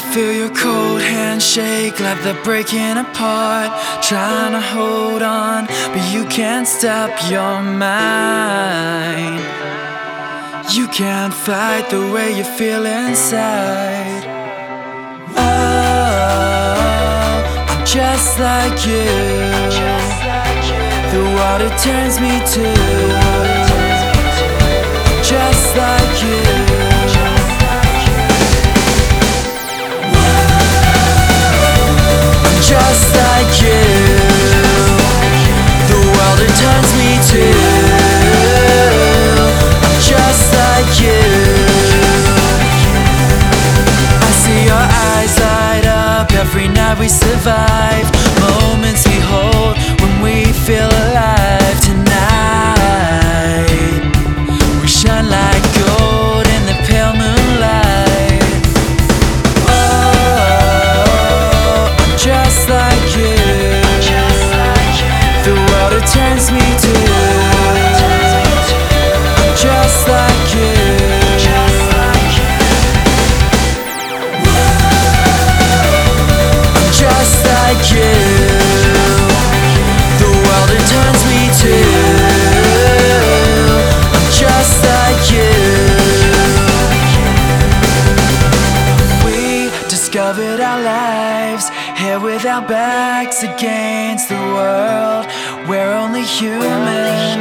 feel your cold hand shake like they're breaking apart, trying to hold on, but you can't stop your mind. You can't fight the way you feel inside. Oh, I'm just like you. The water turns me to. Just like you. Just like you, the world it turns me to. I'm just like you. I see your eyes light up every night we survive. Moments we hold when we feel alive. Tonight we shine like gold in the pale moonlight. Just like you, the world it turns me to. I'm just like you. I'm just like you, the world it turns me to. I'm just like you. We discovered our lives here with our backs against the world. We're only human.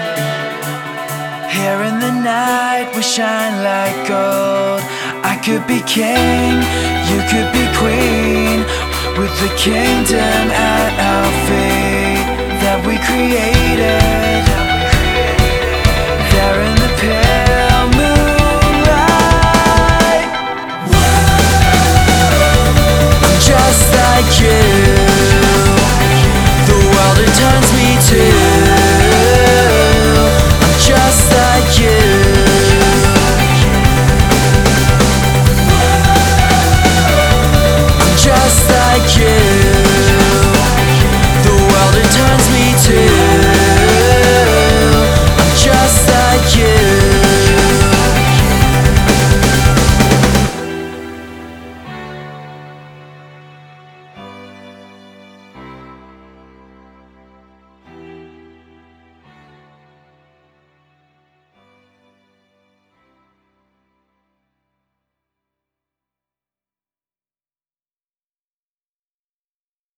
Here in the night we shine like gold. I could be king, you could be queen, with the kingdom at our feet that we created.